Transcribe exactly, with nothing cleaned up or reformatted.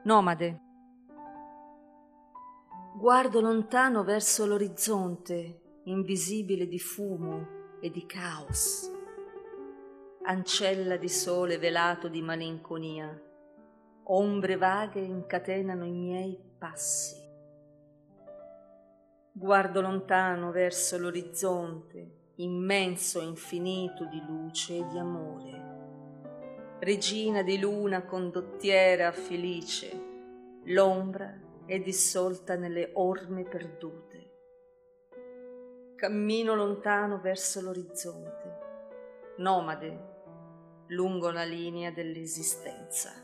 Nomade. Guardo lontano verso l'orizzonte, invisibile di fumo e di caos. Ancella di sole velato di malinconia, ombre vaghe incatenano i miei passi. Guardo lontano verso l'orizzonte, immenso e infinito di luce e di amore. Regina di luna condottiera felice, l'ombra è dissolta nelle orme perdute. Cammino lontano verso l'orizzonte, nomade lungo la linea dell'esistenza.